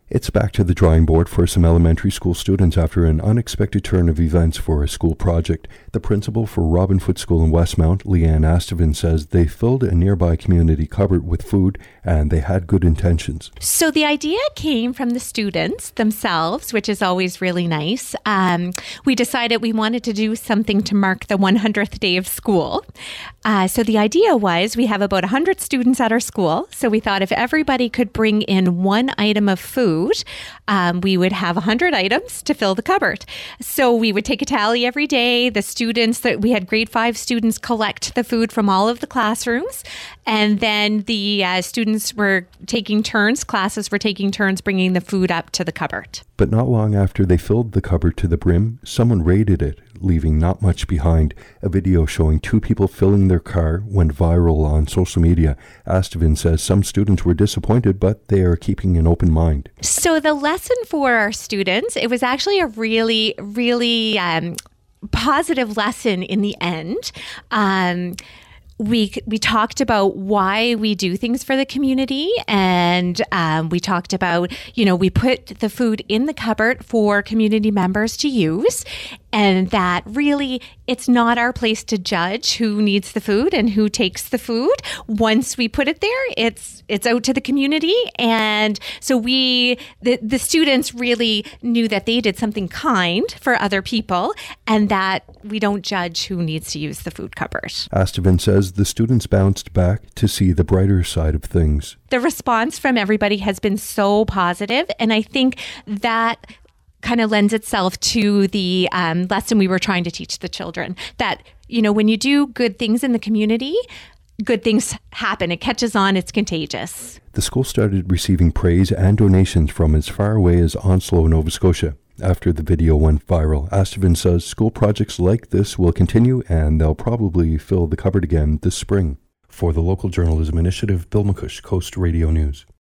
It's back to the drawing board for some elementary school students after an unexpected turn of events for a school project. The principal for Robin Foot School in Westmount, Leanne Astevan, says they filled a nearby community cupboard with food and they had good intentions. So the idea came from the students themselves, which is always really nice. We decided we wanted to do something to mark the 100th day of school. So the idea was we have about 100 students at our school. So we thought if everybody could bring in one item of food, we would have 100 items to fill the cupboard. So we would take a tally every day. The students that we had grade 5 students collect the food from all of the classrooms. And then the students were taking turns, classes were taking turns bringing the food up to the cupboard. But not long after they filled the cupboard to the brim, someone raided it, leaving not much behind. A video showing 2 people filling their car went viral on social media. Astevan says some students were disappointed, but they are keeping an open mind. So the lesson for our students, it was actually a really positive lesson in the end. We talked about why we do things for the community, and we talked about, we put the food in the cupboard for community members to use, and that really it's not our place to judge who needs the food and who takes the food. Once we put it there, it's out to the community, and so the students really knew that they did something kind for other people, and that we don't judge who needs to use the food cupboard. Astevan says the students bounced back to see the brighter side of things. The response from everybody has been so positive, and I think that kind of lends itself to the lesson we were trying to teach the children, that, when you do good things in the community, good things happen. It catches on. It's contagious. The school started receiving praise and donations from as far away as Onslow, Nova Scotia. After the video went viral, Astevan says school projects like this will continue and they'll probably fill the cupboard again this spring. For the Local Journalism Initiative, Bill McCush, Coast Radio News.